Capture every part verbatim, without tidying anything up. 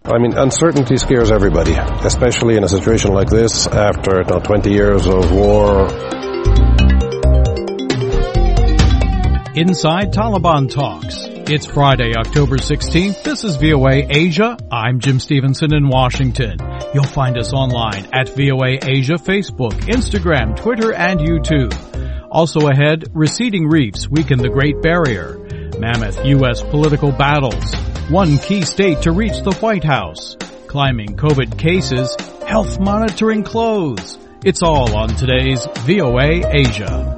I mean, uncertainty scares everybody, especially in a situation like this after you know, twenty years of war. Inside Taliban Talks. It's Friday, October sixteenth. This is V O A Asia. I'm Jim Stevenson in Washington. You'll find us online at V O A Asia, Facebook, Instagram, Twitter, and YouTube. Also ahead, receding reefs weaken the Great Barrier. Mammoth U S political battles. One key state to reach the White House. Climbing COVID cases. Health monitoring clothes. It's all on today's V O A Asia.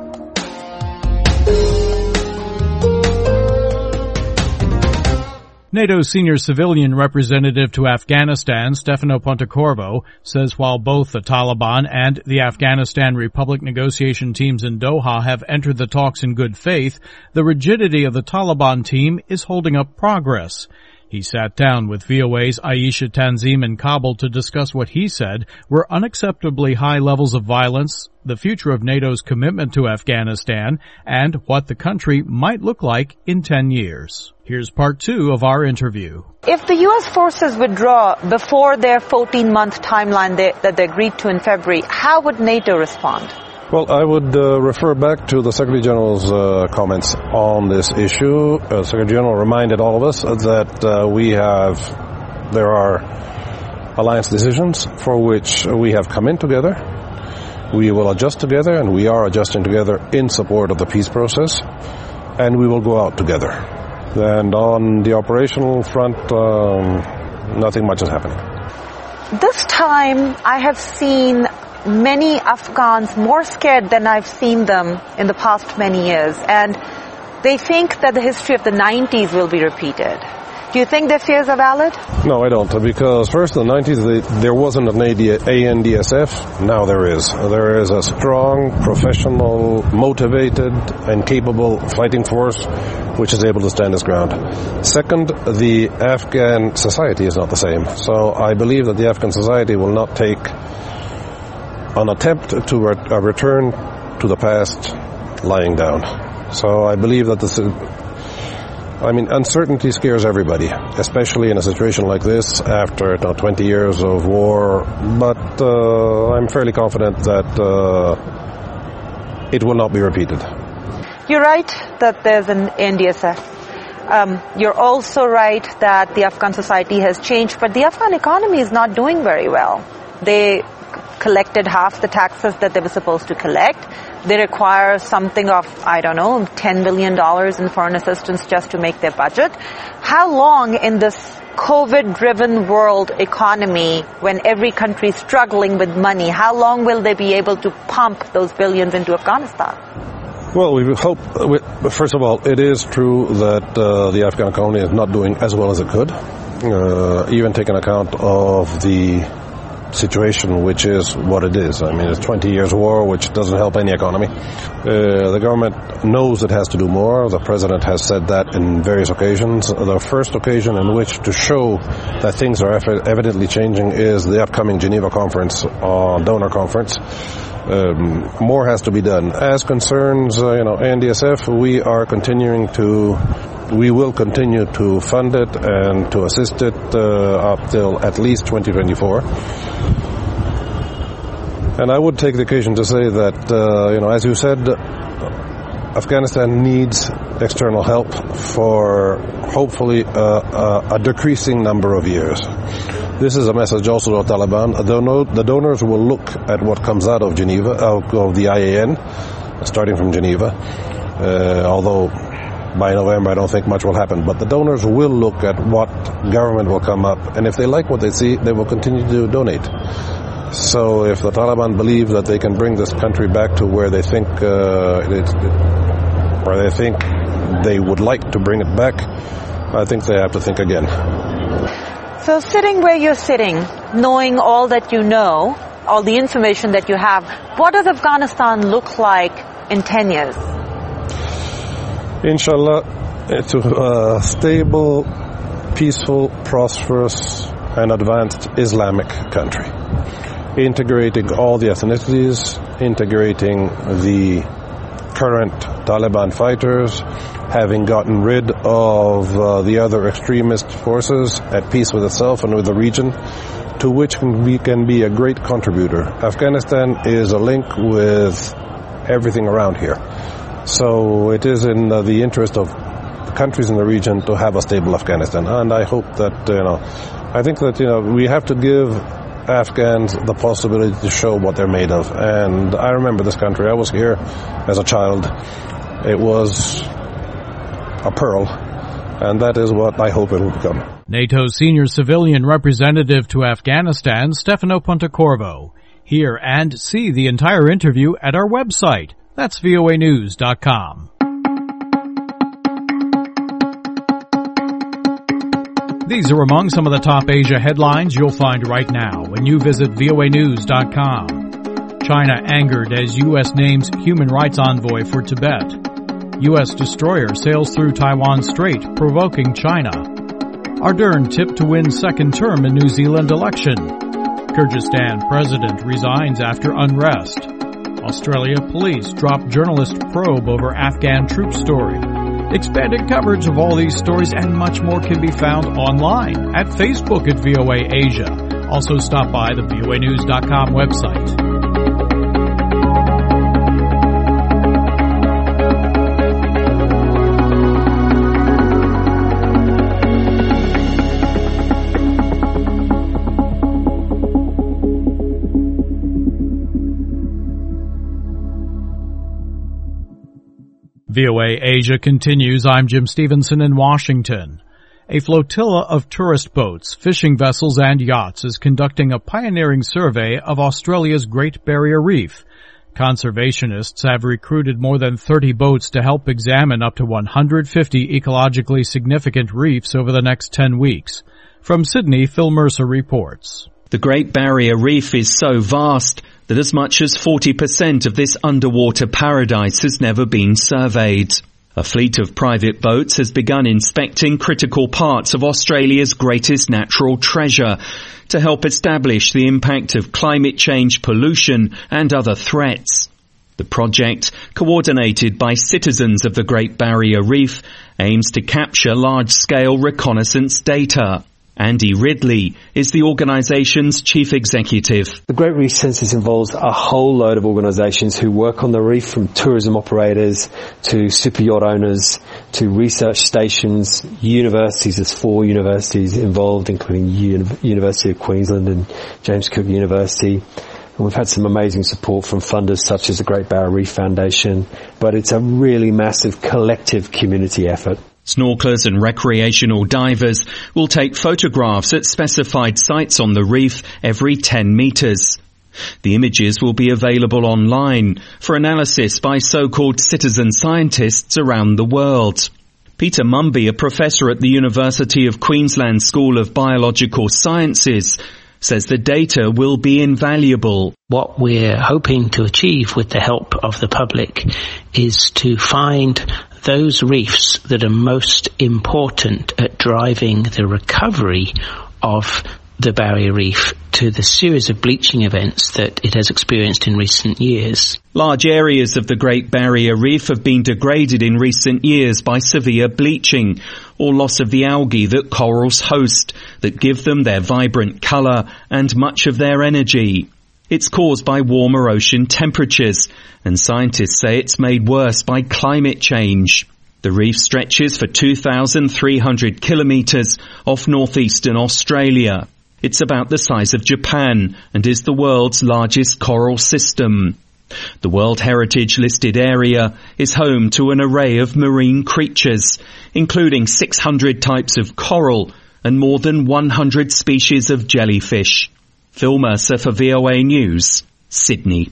NATO's senior civilian representative to Afghanistan, Stefano Pontecorvo, says while both the Taliban and the Afghanistan Republic negotiation teams in Doha have entered the talks in good faith, the rigidity of the Taliban team is holding up progress. He sat down with V O A's Aisha Tanzim in Kabul to discuss what he said were unacceptably high levels of violence, the future of NATO's commitment to Afghanistan, and what the country might look like in ten years. Here's part two of our interview. If the U S forces withdraw before their fourteen-month timeline they, that they agreed to in February, how would NATO respond? Well, I would uh, refer back to the Secretary General's uh, comments on this issue. Uh, Secretary General reminded all of us that uh, we have, there are alliance decisions for which we have come in together. We will adjust together, and we are adjusting together in support of the peace process, and we will go out together. And on the operational front, um, nothing much is happening. This time, I have seen many Afghans more scared than I've seen them in the past many years. And they think that the history of the nineties will be repeated. Do you think their fears are valid? No, I don't. Because first in the nineties, they, there wasn't an A N D S F. Now there is. There is a strong, professional, motivated, and capable fighting force which is able to stand its ground. Second, the Afghan society is not the same. So I believe that the Afghan society will not take an attempt to re- a return to the past lying down. So I believe that this is, I mean, uncertainty scares everybody, especially in a situation like this after you know, twenty years of war. But uh, I'm fairly confident that uh, it will not be repeated. You're right that there's an A N D S F. Um, you're also right that the Afghan society has changed, but the Afghan economy is not doing very well. They collected half the taxes that they were supposed to collect. They require something of, I don't know, ten billion dollars in foreign assistance just to make their budget. How long in this COVID-driven world economy, when every country is struggling with money, how long will they be able to pump those billions into Afghanistan? Well, we hope, first of all, it is true that uh, the Afghan economy is not doing as well as it could, uh, even taking account of the situation, which is what it is. I mean, it's twenty years war, which doesn't help any economy. Uh, the government knows it has to do more. The president has said that in various occasions. The first occasion in which to show that things are eff- evidently changing is the upcoming Geneva conference, uh, donor conference. Um, more has to be done. As concerns, uh, you know, A N D S F, we are continuing to, we will continue to fund it and to assist it uh, up till at least twenty twenty-four. And I would take the occasion to say that, uh, you know, as you said, Afghanistan needs external help for hopefully uh, a, a decreasing number of years. This is a message also to the Taliban. The donors will look at what comes out of Geneva, out of the I A N, starting from Geneva, uh, although by November I don't think much will happen. But the donors will look at what government will come up, and if they like what they see, they will continue to donate. So if the Taliban believe that they can bring this country back to where they think uh, it, where they think they would like to bring it back, I think they have to think again. So sitting where you're sitting, knowing all that you know, all the information that you have, what does Afghanistan look like in ten years? Inshallah, it's a stable, peaceful, prosperous, and advanced Islamic country, integrating all the ethnicities, integrating the current Taliban fighters, having gotten rid of uh, the other extremist forces, at peace with itself and with the region, to which can be, can be a great contributor. Afghanistan is a link with everything around here. So it is in uh, the interest of countries in the region to have a stable Afghanistan. And I hope that, you know, I think that, you know, we have to give Afghans the possibility to show what they're made of. And I remember this country. I was here as a child. It was a pearl. And that is what I hope it will become. NATO's senior civilian representative to Afghanistan, Stefano Pontecorvo. Hear and see the entire interview at our website. That's V O A news dot com. These are among some of the top Asia headlines you'll find right now when you visit V O A news dot com. China angered as U S names human rights envoy for Tibet. U S destroyer sails through Taiwan Strait, provoking China. Ardern tipped to win second term in New Zealand election. Kyrgyzstan president resigns after unrest. Australia police drop journalist probe over Afghan troop story. Expanded coverage of all these stories and much more can be found online at Facebook at V O A Asia. Also stop by the V O A news dot com website. V O A Asia continues. I'm Jim Stevenson in Washington. A flotilla of tourist boats, fishing vessels, and yachts is conducting a pioneering survey of Australia's Great Barrier Reef. Conservationists have recruited more than thirty boats to help examine up to one hundred fifty ecologically significant reefs over the next ten weeks. From Sydney, Phil Mercer reports. The Great Barrier Reef is so vast that as much as forty percent of this underwater paradise has never been surveyed. A fleet of private boats has begun inspecting critical parts of Australia's greatest natural treasure to help establish the impact of climate change, pollution and other threats. The project, coordinated by citizens of the Great Barrier Reef, aims to capture large-scale reconnaissance data. Andy Ridley is the organisation's chief executive. The Great Reef Census involves a whole load of organisations who work on the reef, from tourism operators to super yacht owners to research stations, universities. There's four universities involved, including Uni- University of Queensland and James Cook University. And we've had some amazing support from funders such as the Great Barrier Reef Foundation, but it's a really massive collective community effort. Snorkelers and recreational divers will take photographs at specified sites on the reef every ten metres. The images will be available online for analysis by so-called citizen scientists around the world. Peter Mumby, a professor at the University of Queensland School of Biological Sciences, says the data will be invaluable. What we're hoping to achieve with the help of the public is to find those reefs that are most important at driving the recovery of the barrier reef to the series of bleaching events that it has experienced in recent years. Large areas of the Great Barrier Reef have been degraded in recent years by severe bleaching or loss of the algae that corals host that give them their vibrant colour and much of their energy. It's caused by warmer ocean temperatures, and scientists say it's made worse by climate change. The reef stretches for two thousand three hundred kilometres off northeastern Australia. It's about the size of Japan and is the world's largest coral system. The World Heritage listed area is home to an array of marine creatures, including six hundred types of coral and more than one hundred species of jellyfish. Phil Mercer for V O A News, Sydney.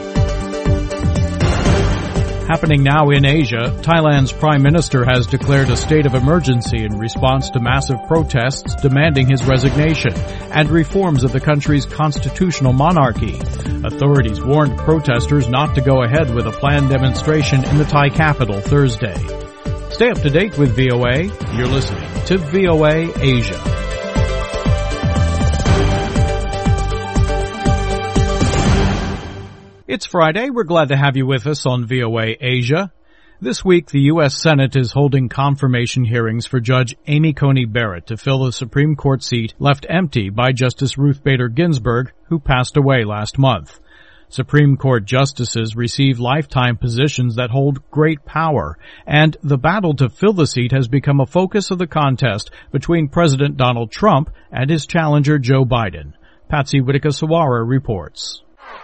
Happening now in Asia, Thailand's Prime Minister has declared a state of emergency in response to massive protests demanding his resignation and reforms of the country's constitutional monarchy. Authorities warned protesters not to go ahead with a planned demonstration in the Thai capital Thursday. Stay up to date with V O A. You're listening to V O A Asia. It's Friday. We're glad to have you with us on V O A Asia. This week, the U S Senate is holding confirmation hearings for Judge Amy Coney Barrett to fill the Supreme Court seat left empty by Justice Ruth Bader Ginsburg, who passed away last month. Supreme Court justices receive lifetime positions that hold great power, and the battle to fill the seat has become a focus of the contest between President Donald Trump and his challenger Joe Biden. Patsy Whitaker-Sawara reports.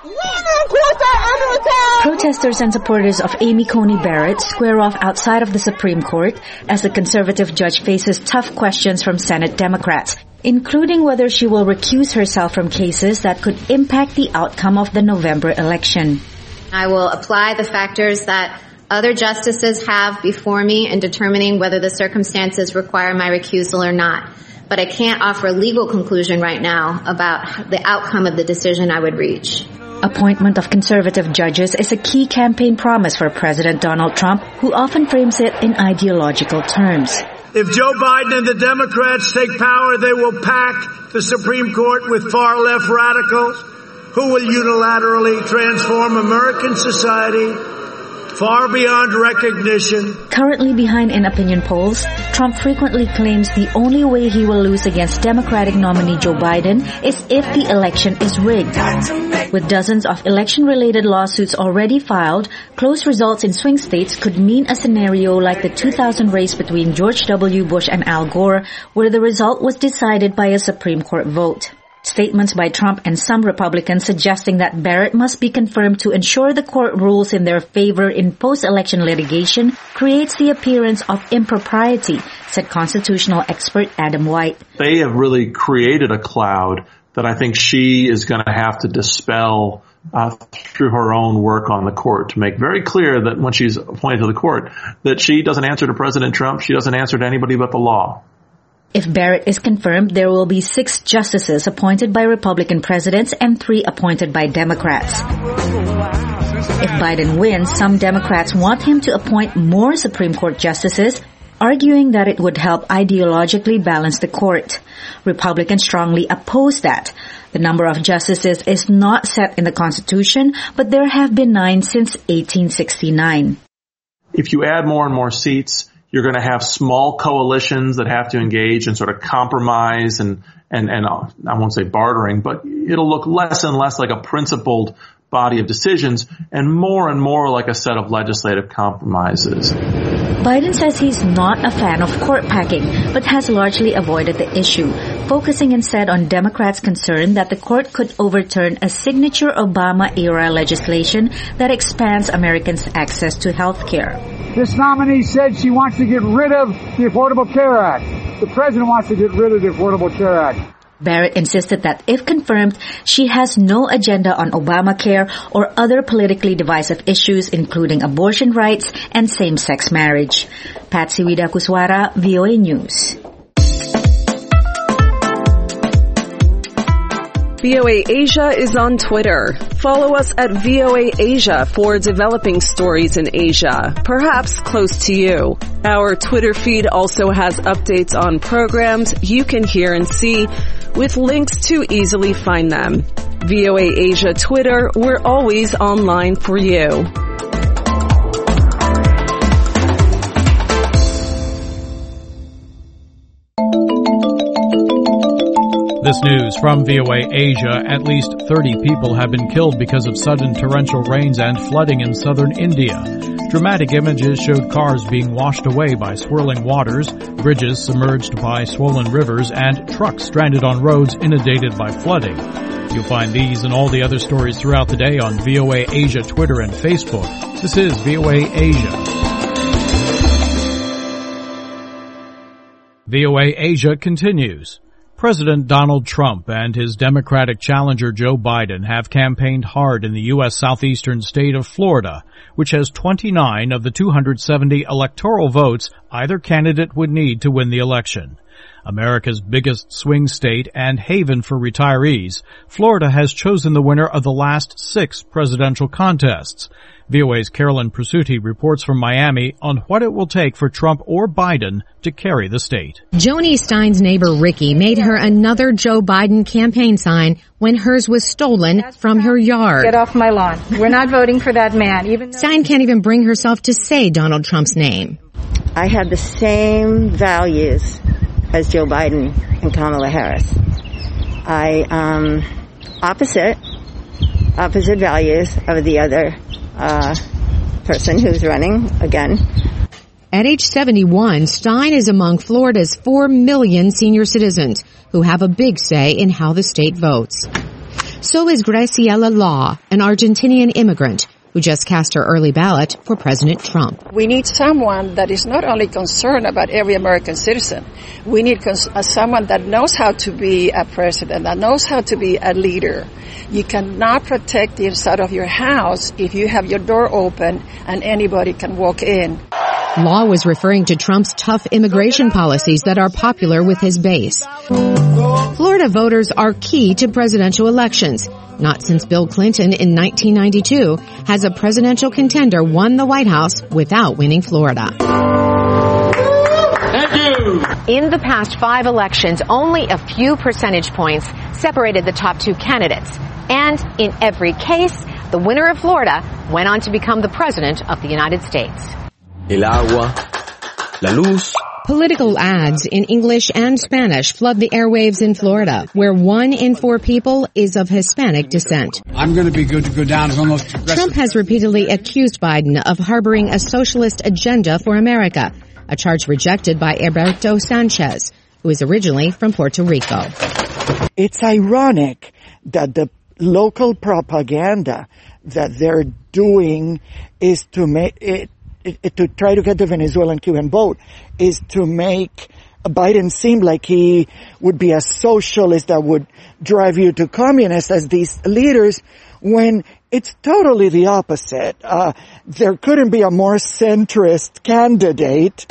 Protesters and supporters of Amy Coney Barrett square off outside of the Supreme Court as the conservative judge faces tough questions from Senate Democrats, including whether she will recuse herself from cases that could impact the outcome of the November election. I will apply the factors that other justices have before me in determining whether the circumstances require my recusal or not. But I can't offer a legal conclusion right now about the outcome of the decision I would reach. Appointment of conservative judges is a key campaign promise for President Donald Trump, who often frames it in ideological terms. If Joe Biden and the Democrats take power, they will pack the Supreme Court with far-left radicals who will unilaterally transform American society far beyond recognition. Currently behind in opinion polls, Trump frequently claims the only way he will lose against Democratic nominee Joe Biden is if the election is rigged. With dozens of election-related lawsuits already filed, close results in swing states could mean a scenario like the two thousand race between George W. Bush and Al Gore, where the result was decided by a Supreme Court vote. Statements by Trump and some Republicans suggesting that Barrett must be confirmed to ensure the court rules in their favor in post-election litigation creates the appearance of impropriety, said constitutional expert Adam White. They have really created a cloud that I think she is going to have to dispel uh, through her own work on the court to make very clear that when she's appointed to the court, that she doesn't answer to President Trump, she doesn't answer to anybody but the law. If Barrett is confirmed, there will be six justices appointed by Republican presidents and three appointed by Democrats. If Biden wins, some Democrats want him to appoint more Supreme Court justices, arguing that it would help ideologically balance the court. Republicans strongly oppose that. The number of justices is not set in the Constitution, but there have been nine since eighteen sixty-nine. If you add more and more seats, you're going to have small coalitions that have to engage in sort of compromise and, and, and uh, I won't say bartering, but it'll look less and less like a principled body of decisions and more and more like a set of legislative compromises. Biden says he's not a fan of court packing, but has largely avoided the issue, focusing instead on Democrats' concern that the court could overturn a signature Obama-era legislation that expands Americans' access to health care. This nominee said she wants to get rid of the Affordable Care Act. The president wants to get rid of the Affordable Care Act. Barrett insisted that if confirmed, she has no agenda on Obamacare or other politically divisive issues, including abortion rights and same-sex marriage. Patsy Whitaker-Sawara, V O A News. V O A Asia is on Twitter. Follow us at V O A Asia for developing stories in Asia, perhaps close to you. Our Twitter feed also has updates on programs you can hear and see with links to easily find them. V O A Asia Twitter, we're always online for you. This news from V O A Asia. At least thirty people have been killed because of sudden torrential rains and flooding in southern India. Dramatic images showed cars being washed away by swirling waters, bridges submerged by swollen rivers, and trucks stranded on roads inundated by flooding. You'll find these and all the other stories throughout the day on V O A Asia Twitter and Facebook. This is V O A Asia. V O A Asia continues. President Donald Trump and his Democratic challenger Joe Biden have campaigned hard in the U S southeastern state of Florida, which has twenty-nine of the two hundred seventy electoral votes either candidate would need to win the election. America's biggest swing state and haven for retirees, Florida has chosen the winner of the last six presidential contests. V O A's Carolyn Presutti reports from Miami on what it will take for Trump or Biden to carry the state. Joni Stein's neighbor Ricky made her another Joe Biden campaign sign when hers was stolen from her yard. Get off my lawn. We're not voting for that man. Even though- Stein can't even bring herself to say Donald Trump's name. I have the same values as Joe Biden and Kamala Harris. I, um, opposite, opposite values of the other Uh, person who's running again. At age seventy-one, Stein is among Florida's four million senior citizens who have a big say in how the state votes. So is Graciela Law, an Argentinian immigrant who just cast her early ballot for President Trump. We need someone that is not only concerned about every American citizen. We need cons- uh, someone that knows how to be a president, that knows how to be a leader. You cannot protect the inside of your house if you have your door open and anybody can walk in. Law was referring to Trump's tough immigration policies that are popular with his base. Florida voters are key to presidential elections. Not since Bill Clinton in nineteen ninety-two has a presidential contender won the White House without winning Florida. In the past five elections, only a few percentage points separated the top two candidates. And in every case, the winner of Florida went on to become the president of the United States. El agua, la luz. Political ads in English and Spanish flood the airwaves in Florida, where one in four people is of Hispanic descent. I'm going to be good to go down as almost progressive. Trump has repeatedly accused Biden of harboring a socialist agenda for America, a charge rejected by Alberto Sanchez, who is originally from Puerto Rico. It's ironic that the local propaganda that they're doing is to make it, it, to try to get the Venezuelan Cuban vote is to make Biden seem like he would be a socialist that would drive you to communist as these leaders, when it's totally the opposite. Uh, there couldn't be a more centrist candidate.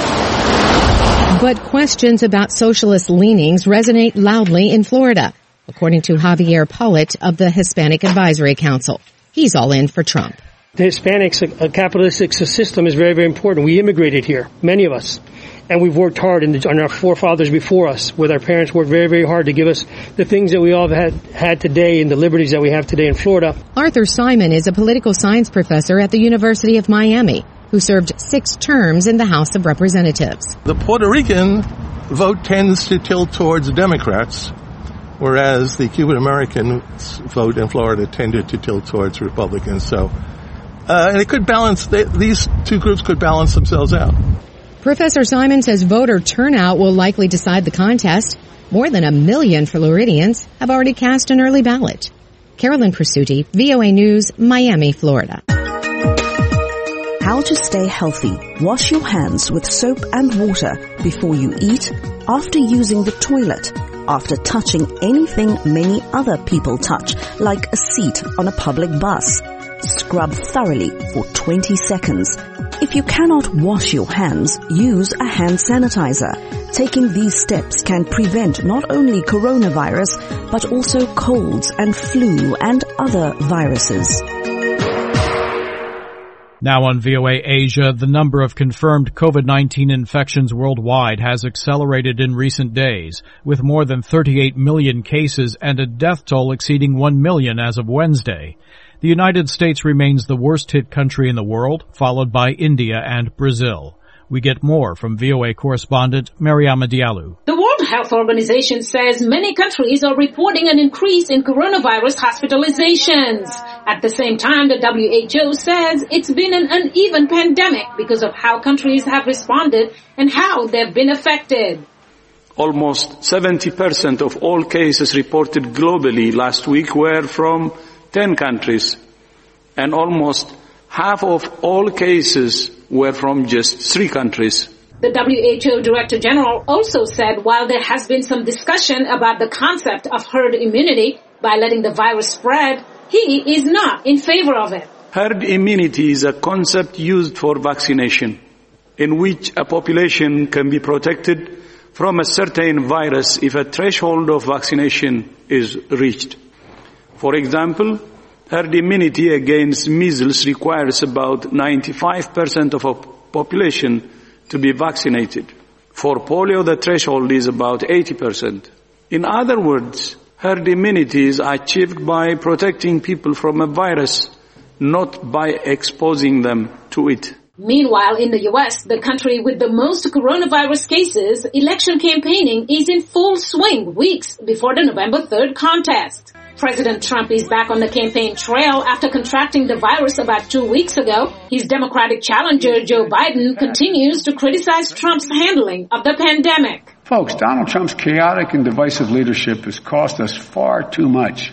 But questions about socialist leanings resonate loudly in Florida, according to Javier Pollitt of the Hispanic Advisory Council. He's all in for Trump. The Hispanics, a capitalistic system is very, very important. We immigrated here, many of us, and we've worked hard, and our forefathers before us, with our parents, worked very, very hard to give us the things that we all had, had today and the liberties that we have today in Florida. Arthur Simon is a political science professor at the University of Miami, who served six terms in the House of Representatives. The Puerto Rican vote tends to tilt towards Democrats, whereas the Cuban American vote in Florida tended to tilt towards Republicans. So, uh, and it could balance, they, these two groups could balance themselves out. Professor Simon says voter turnout will likely decide the contest. More than a million Floridians have already cast an early ballot. Carolyn Presutti, V O A News, Miami, Florida. How to stay healthy. Wash your hands with soap and water before you eat, after using the toilet, after touching anything many other people touch, like a seat on a public bus. Scrub thoroughly for twenty seconds. If you cannot wash your hands, use a hand sanitizer. Taking these steps can prevent not only coronavirus, but also colds and flu and other viruses. Now on V O A Asia, the number of confirmed COVID nineteen infections worldwide has accelerated in recent days, with more than thirty-eight million cases and a death toll exceeding one million as of Wednesday. The United States remains the worst-hit country in the world, followed by India and Brazil. We get more from V O A correspondent Mariama Diallo. The World Health Organization says many countries are reporting an increase in coronavirus hospitalizations. At the same time, the W H O says it's been an uneven pandemic because of how countries have responded and how they've been affected. Almost seventy percent of all cases reported globally last week were from ten countries, and almost half of all cases were from just three countries. The W H O Director General also said while there has been some discussion about the concept of herd immunity by letting the virus spread, he is not in favor of it. Herd immunity is a concept used for vaccination, in which a population can be protected from a certain virus if a threshold of vaccination is reached. For example, herd immunity against measles requires about ninety-five percent of a population to be vaccinated. For polio, the threshold is about eighty percent. In other words, herd immunity is achieved by protecting people from a virus, not by exposing them to it. Meanwhile, in the U S, the country with the most coronavirus cases, election campaigning is in full swing weeks before the November third contest. President Trump is back on the campaign trail after contracting the virus about two weeks ago. His Democratic challenger, Joe Biden, continues to criticize Trump's handling of the pandemic. Folks, Donald Trump's chaotic and divisive leadership has cost us far too much.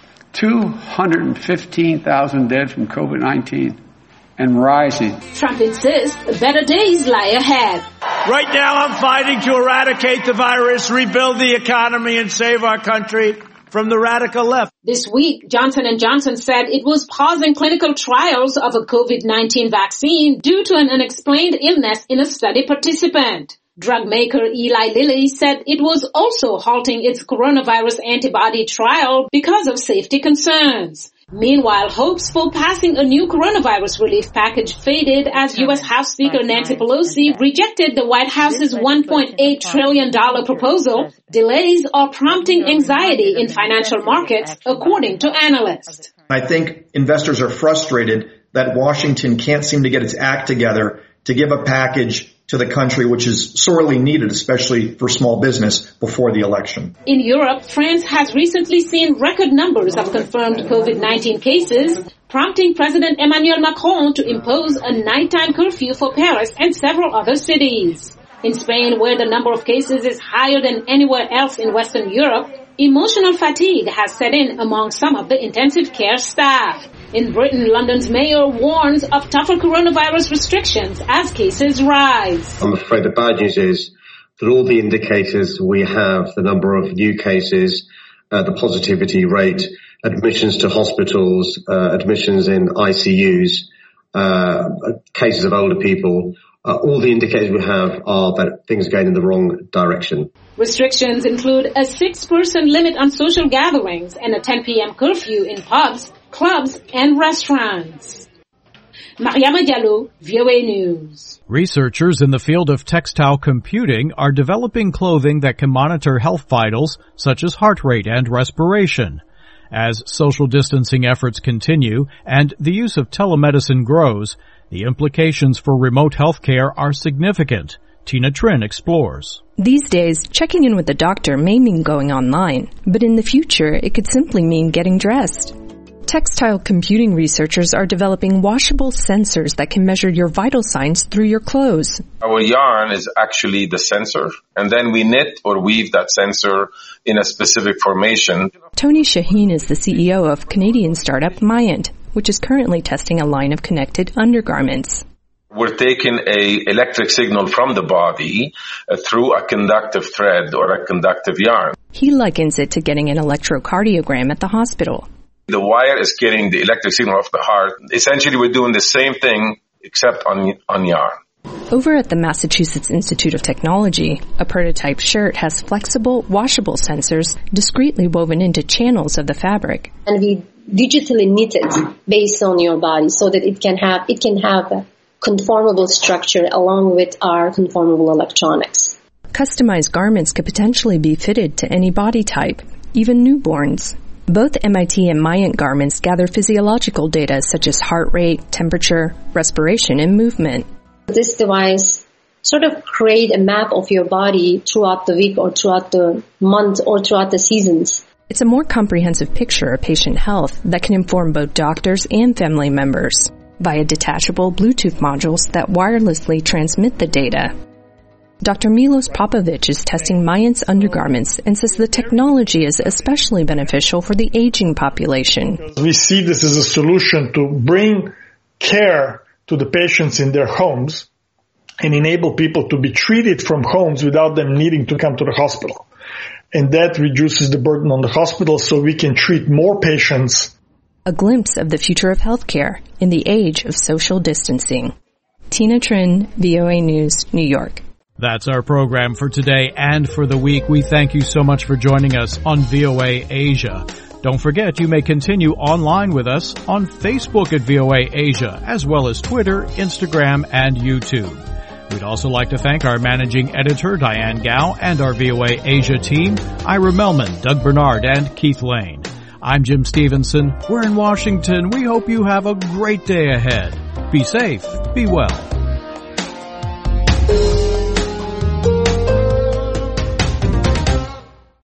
two hundred fifteen thousand dead from COVID nineteen and rising. Trump insists better days lie ahead. Right now I'm fighting to eradicate the virus, rebuild the economy, and save our country from the radical left. This week, Johnson and Johnson said it was pausing clinical trials of a COVID nineteen vaccine due to an unexplained illness in a study participant. Drug maker Eli Lilly said it was also halting its coronavirus antibody trial because of safety concerns. Meanwhile, hopes for passing a new coronavirus relief package faded as U S House Speaker Nancy Pelosi rejected the White House's one point eight trillion dollars proposal. Delays are prompting anxiety in financial markets, according to analysts. I think investors are frustrated that Washington can't seem to get its act together to give a package to the country, which is sorely needed, especially for small business, before the election. In Europe, France has recently seen record numbers of confirmed COVID nineteen cases, prompting President Emmanuel Macron to impose a nighttime curfew for Paris and several other cities. In Spain, where the number of cases is higher than anywhere else in Western Europe, emotional fatigue has set in among some of the intensive care staff. In Britain, London's mayor warns of tougher coronavirus restrictions as cases rise. I'm afraid the bad news is that all the indicators we have, the number of new cases, uh, the positivity rate, admissions to hospitals, uh, admissions in I C Us, uh, cases of older people, uh, all the indicators we have are that things are going in the wrong direction. Restrictions include a six-person limit on social gatherings and a ten p.m. curfew in pubs, clubs, and restaurants. Mariama Diallo, V O A News. Researchers in the field of textile computing are developing clothing that can monitor health vitals such as heart rate and respiration. As social distancing efforts continue and the use of telemedicine grows, the implications for remote health care are significant. Tina Trin explores. These days, checking in with the doctor may mean going online, but in the future, it could simply mean getting dressed. Textile computing researchers are developing washable sensors that can measure your vital signs through your clothes. Our yarn is actually the sensor, and then we knit or weave that sensor in a specific formation. Tony Shaheen is the C E O of Canadian startup Myant, which is currently testing a line of connected undergarments. We're taking a electric signal from the body uh, through a conductive thread or a conductive yarn. He likens it to getting an electrocardiogram at the hospital. The wire is getting the electric signal off the heart. Essentially, we're doing the same thing except on on yarn. Over at the Massachusetts Institute of Technology, a prototype shirt has flexible, washable sensors discreetly woven into channels of the fabric. And we digitally knit it based on your body so that it can have it can have a conformable structure along with our conformable electronics. Customized garments could potentially be fitted to any body type, even newborns. Both M I T and Myant garments gather physiological data such as heart rate, temperature, respiration, and movement. This device sort of create a map of your body throughout the week or throughout the month or throughout the seasons. It's a more comprehensive picture of patient health that can inform both doctors and family members via detachable Bluetooth modules that wirelessly transmit the data. Doctor Milos Popovic is testing Myant's undergarments and says the technology is especially beneficial for the aging population. We see this as a solution to bring care to the patients in their homes and enable people to be treated from homes without them needing to come to the hospital. And that reduces the burden on the hospital so we can treat more patients. A glimpse of the future of healthcare in the age of social distancing. Tina Trin, V O A News, New York. That's our program for today and for the week. We thank you so much for joining us on V O A Asia. Don't forget, you may continue online with us on Facebook at V O A Asia, as well as Twitter, Instagram, and YouTube. We'd also like to thank our managing editor, Diane Gao, and our V O A Asia team, Ira Melman, Doug Bernard, and Keith Lane. I'm Jim Stevenson. We're in Washington. We hope you have a great day ahead. Be safe. Be well.